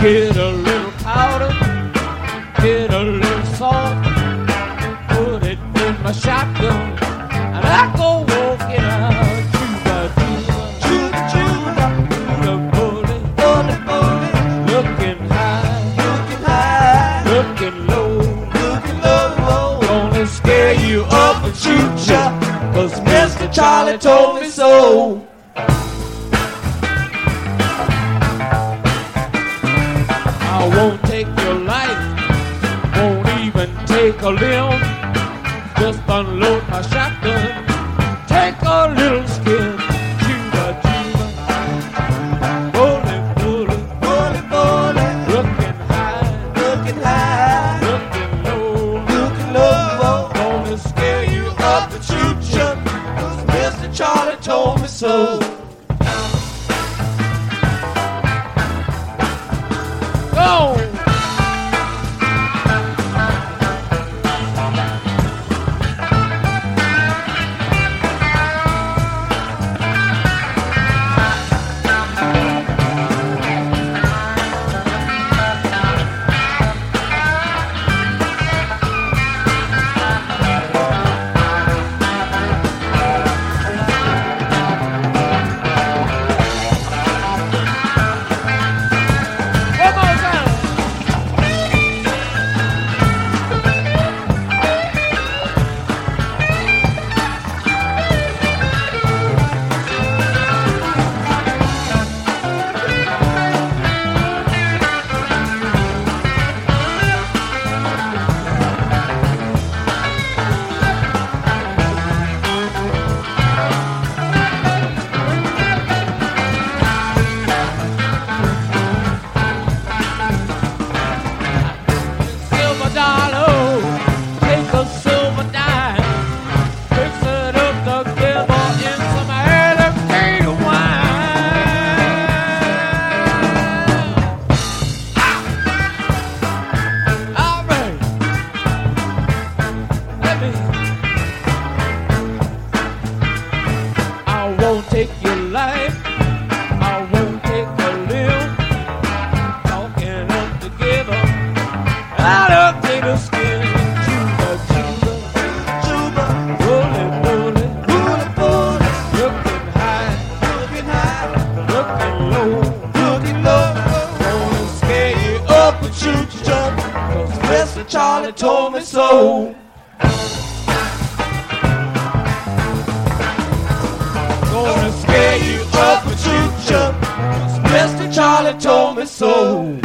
Get a little powder, get a little salt, put it in my shotgun, and I go walking out. Chuba, chuba, chuba, bully, bully, bully, looking high, looking low, gonna scare you up and shoot ya, 'cause Mr. Charlie told me so. I won't take your life, won't even take a limb. Just unload my shotgun, take a little skin. Chuba, chuba, bully, bully, bully, bully, looking high, looking low, gonna scare you up and shoot ya, 'cause Mr. Charlie told me so. Go! Take your life, I won't take a limb. Talking up together, I'll take a skin. Chuba, chuba, chuba, bully, bully, bully, bully, looking high, looking low, gonna scare you up and shoot you, 'cause Mr. Charlie told me so. Gonna scare you up and shoot ya, 'cause Mr. Charlie told me so.